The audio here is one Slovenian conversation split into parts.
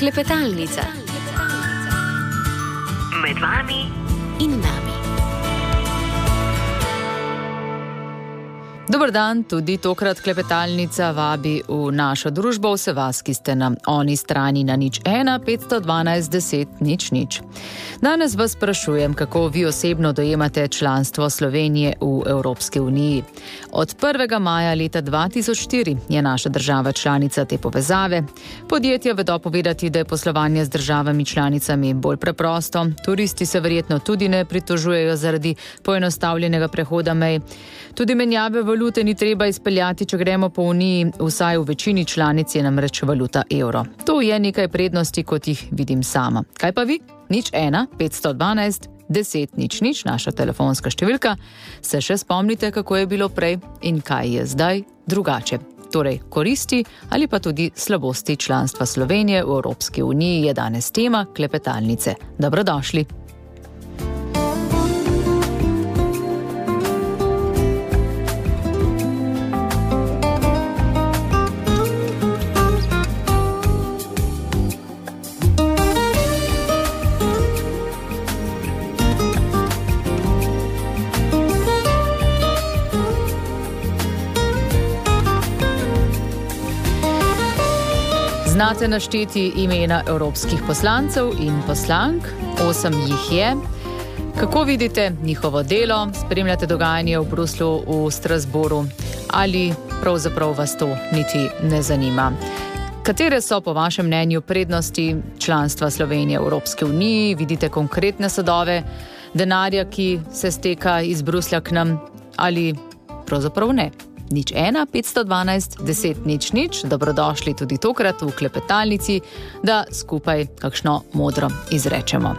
Klepetalnica. Med vami in nami. Dober dan, tudi tokrat Klepetalnica vabi v našo družbo vse vas, ki ste na oni strani na 01 512 10 00. Danes vas sprašujem, kako vi osebno dojemate članstvo Slovenije v Evropski uniji. Od 1. maja leta 2004 je naša država članica te povezave. Podjetja vedo povedati, da je poslovanje z državami članicami bolj preprosto. Turisti se verjetno tudi ne pritožujejo zaradi poenostavljenega prehoda mej. Tudi menjave valute ni treba izpeljati, če gremo po Uniji, vsaj v večini članic je namreč valuta evro. To je nekaj prednosti, kot jih vidim sama. Kaj pa vi? 01 512 10 00, naša telefonska številka. Se še spomnite, kako je bilo prej in kaj je zdaj drugače? Torej, koristi ali pa tudi slabosti članstva Slovenije v Evropski uniji je danes tema Klepetalnice. Dobrodošli. Znate našteti imena evropskih poslancev in poslank, 8 jih je. Kako vidite njihovo delo, spremljate dogajanje v Bruslu, v Strasbourgu ali pravzaprav vas to niti ne zanima? Katere so po vašem mnenju prednosti članstva Slovenije v Evropski uniji? Vidite konkretne sadove denarja, ki se steka iz Bruslja k nam ali pravzaprav ne? 01 512 10 00, dobrodošli tudi tokrat v Klepetalnici, da skupaj kakšno modro izrečemo.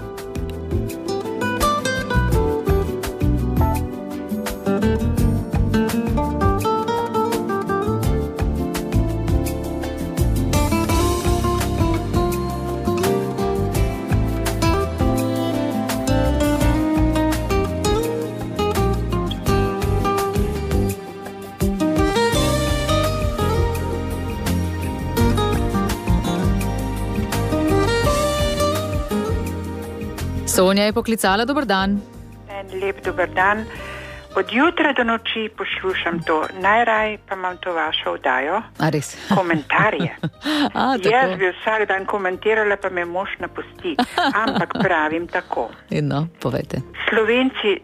Sonja je poklicala, dober dan. En lep dober dan. Od jutra do noči poslušam to. Najraj pa imam to vašo oddajo. A res? Komentarje. Jaz bi vsak dan komentirala, pa me mož napusti. Ampak pravim tako. No, povejte. Slovenci,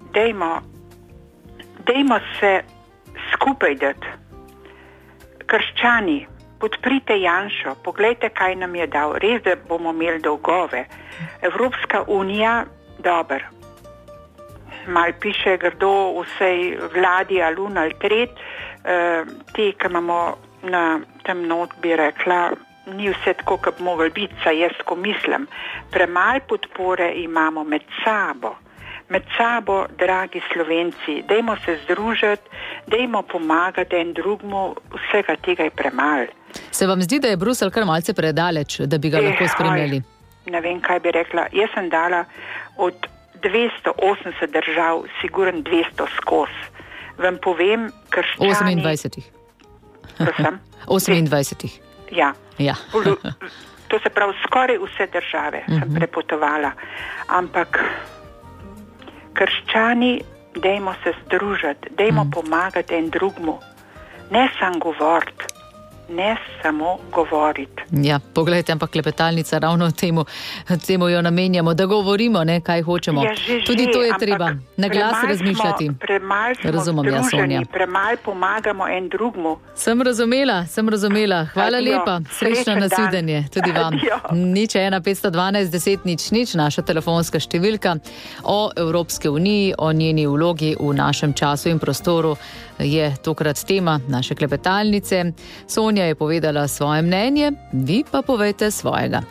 dejmo se skupaj dati. Krščani, podprite Janšo, poglejte, kaj nam je dal. Res, da bomo imeli dolgove. Evropska unija, dober. Mal piše grdo vsej vladi ali un ali tret. Te, ki imamo na tem not, bi rekla, ni vse tako, kot bi mogli biti, saj jaz ko mislim. Premal podpore imamo med sabo. Med sabo, dragi Slovenci, dajmo se združiti, dajmo pomagati en drugmu, vsega tega je premal. Se vam zdi, da je Bruselj kar malce predaleč, da bi ga lahko spremljali? Ne vem, kaj bi rekla. Jaz sem dala od 280 držav, siguren 200 skos. Vam povem, krščani... 28. Prosim? 28. Ja. Ja. To se pravi, skoraj vse države sem prepotovala. Ampak krščani, dajmo se združiti, dajmo pomagati en drugmu. Ne samo govoriti. Ne samo govoriti. Ja, poglejte, ampak Klepetalnica ravno temu jo namenjamo, da govorimo, ne, kaj hočemo. Ja, tudi to je treba na glas razmišljati. Premal smo združeni, premal pomagamo en drugmu. Sem razumela. Hvala lepa, srečno nasvidenje tudi vam. 01 512 10 00, naša telefonska številka. O Evropski uniji, o njeni vlogi v našem času in prostoru je tokrat tema naše Klepetalnice. Sonja je povedala svoje mnenje, vi pa povejte svojega.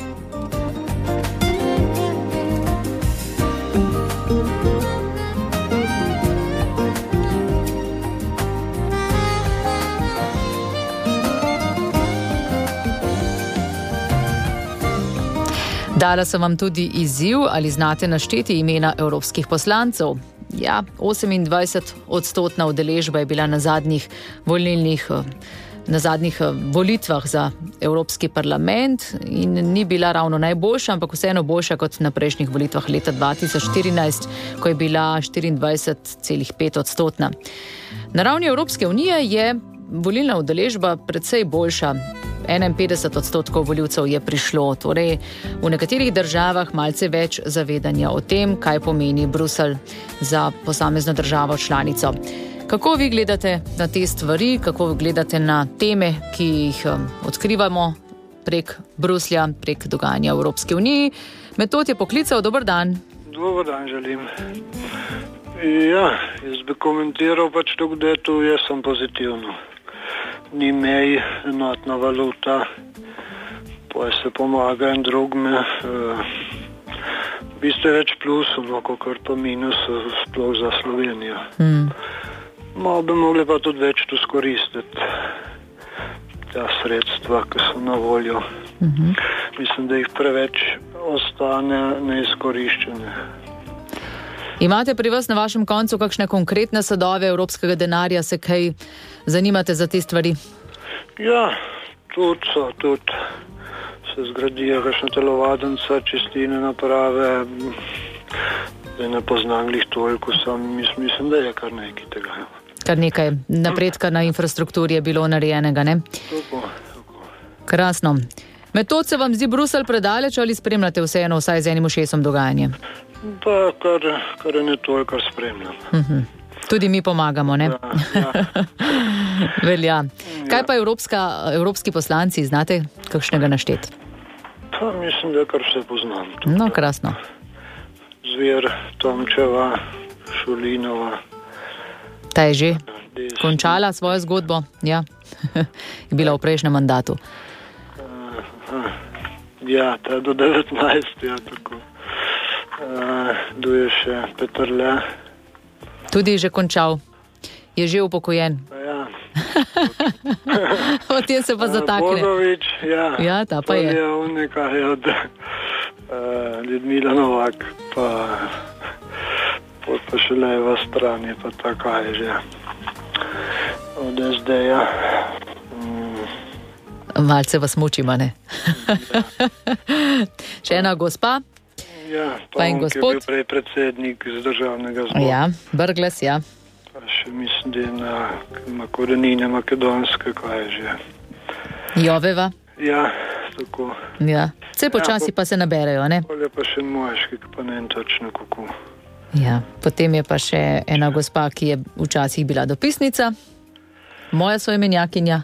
Dala sem vam tudi izziv, ali znate našteti imena evropskih poslancev. Ja, 28% udeležba je bila na zadnjih volilnih na zadnjih volitvah za Evropski parlament in ni bila ravno najboljša, ampak vseeno boljša kot na prejšnjih volitvah leta 2014, ko je bila 24,5%. Na ravni Evropske unije je volilna udeležba precej boljša. 51% volivcev je prišlo, torej v nekaterih državah malce več zavedanja o tem, kaj pomeni Bruselj za posamezno državo članico. Kako vi gledate na te stvari, kako gledate na teme, ki jih odkrivamo prek Bruslja, prek dogajanja v Evropski uniji? Metod je poklical, dober dan. Dober dan želim. Ja, jaz bi komentiral pač to, da je to, jaz sem pozitivno. Ni mej, enotna valuta, pa se pomaga in drugme. V bistvu je več plusov, kot pa minus, sploh za Slovenijo. Malo bi mogli pa tudi več tu skoristiti ta sredstva, ki so na voljo. Mislim, da jih preveč ostane neizkoriščene. Imate pri vas na vašem koncu kakšne konkretne sadove evropskega denarja, se kaj zanimate za te stvari? Ja, tudi se zgradijo kakšna telovadnica, čistine naprave, da ne poznam glih toliko, mislim, da je kar nekaj tega. Kar nekaj napredka na infrastrukturi je bilo narejenega, ne? Tako. Krasno. Metod se vam zdi Bruselj predaleč ali spremljate vseeno vsaj z enim ušesom dogajanje? Da, kar je ne toliko, kar spremljam. Tudi mi pomagamo, ne? Ja. Velja. Kaj pa evropski poslanci, znate kakšnega našteti? Pa mislim, da kar vse poznam. No, krasno. Zver, Tomčeva, Šulinova. Ta je že končala svojo zgodbo, ja. Je bila v prejšnjem mandatu. Ja, ta do 19, ja, tako. Tu je še Peterle. Tudi že končal. Je že upokojen. Ja. O tem se pa zatakne. Bogovič, ja. Ja, ta pa je. Nekaj je od Ljudmila Novak, pa še leva stran je pa taka je že od SD-ja. Malce vas mučima, ne? Še ena gospa. Ja, pa en gospod. Ki je bil prej predsednik z državnega zbora. Ja, Brglez, ja. Pa še mislim, da je na korenine makedonske, kaj je že. Joveva. Ja, tako. Ja, vse počasi pa se naberejo, ne? Pol je pa še moški, ki pa ne vem točno kako. Ja, potem je pa še ena gospa, ki je včasih bila dopisnica. Moja soimenjakinja.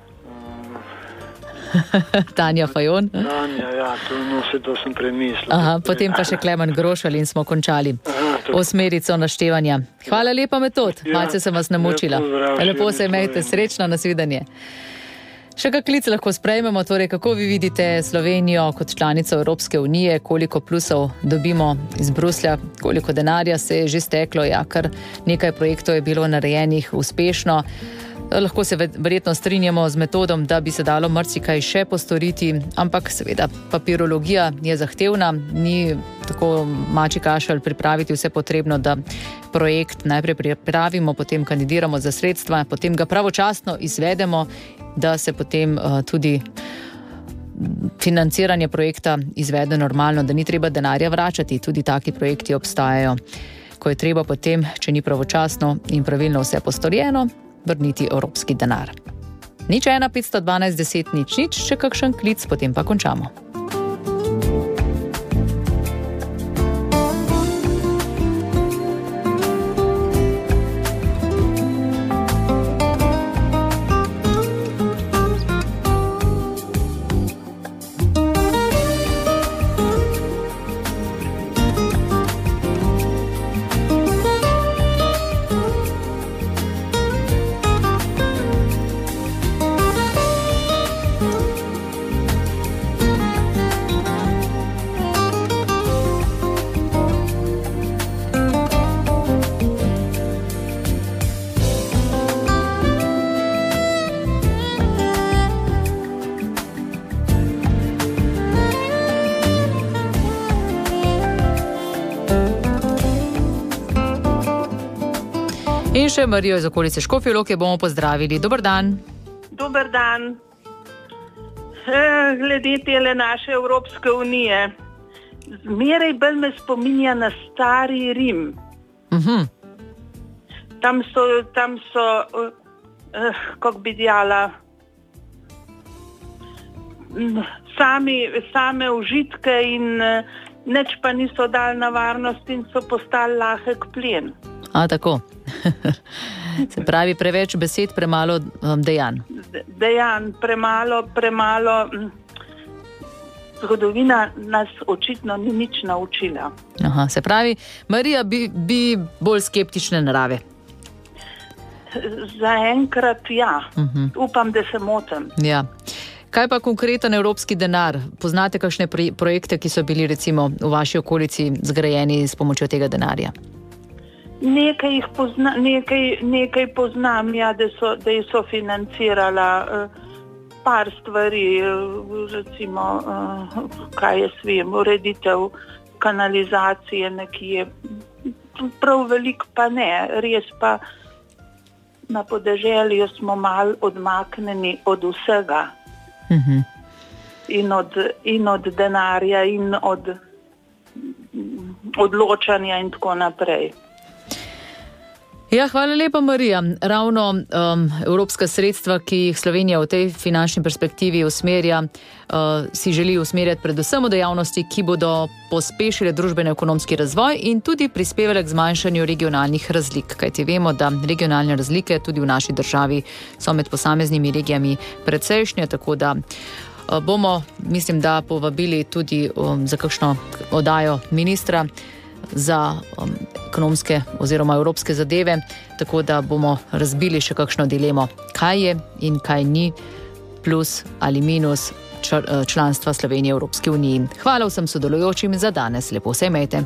Tanja Fajon. Tanja, ja, to sem premislil. Aha, potem pa še Klemen Grošelj in smo končali osmerico naštevanja. Hvala lepa, Metod. Malce sem vas namučila. Lepo se imejte, srečno, nasvidenje. Še kak klic lahko sprejmemo, torej kako vi vidite Slovenijo kot članico Evropske unije, koliko plusov dobimo iz Bruslja, koliko denarja se je že steklo, ja, kar nekaj projektov je bilo narejenih uspešno. Lahko se verjetno strinjamo z Metodom, da bi se dalo marsikaj še postoriti, ampak seveda papirologija je zahtevna, ni tako mači kašelj pripraviti vse potrebno, da projekt najprej pripravimo, potem kandidiramo za sredstva, potem ga pravočasno izvedemo, da se potem tudi financiranje projekta izvede normalno, da ni treba denarja vračati, tudi taki projekti obstajajo, ko je treba potem, če ni pravočasno in pravilno vse postorjeno, vrniti evropski denar. 01 512 10 00, še kakšen klic, potem pa končamo. In še Marijo iz okolice Škofje Loke bomo pozdravili. Dober dan. Dober dan. Glede tele naše Evropske unije. Zmeraj bolj me spominja na stari Rim. Tam so kako bi dejala, same užitke in nič pa niso dali na varnost in so postali lahek plen. Tako. Se pravi, preveč besed, premalo dejanj. Dejanj, premalo. Zgodovina nas očitno ni nič naučila. Se pravi, Marija bi bolj skeptične narave. Zaenkrat ja. Upam, da se motim. Ja. Kaj pa konkreten evropski denar? Poznate kakšne projekte, ki so bili recimo v vaši okolici zgrajeni s pomočjo tega denarja? Nekaj poznam, ja, da so financirala par stvari, recimo, kaj jaz vem, ureditev kanalizacije nekje. Prav veliko pa ne, res pa na podeželju smo malo odmaknjeni od vsega. In od denarja in od odločanja in tako naprej. Ja, hvala lepa, Marija. Ravno evropska sredstva, ki jih Slovenija v tej finančni perspektivi usmerja, si želi usmerjati predvsem v dejavnosti, ki bodo pospešile družbeno-ekonomski razvoj in tudi prispevale k zmanjšanju regionalnih razlik. Kajti vemo, da regionalne razlike tudi v naši državi so med posameznimi regijami precejšnje, tako da bomo, mislim, da povabili tudi za kakšno oddajo ministra za ekonomske oziroma evropske zadeve, tako da bomo razbili še kakšno dilemo, kaj je in kaj ni plus ali minus članstva Slovenije v Evropski uniji. Hvala vsem sodelujočim za danes. Lepo se imejte.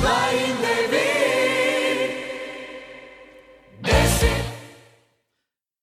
92.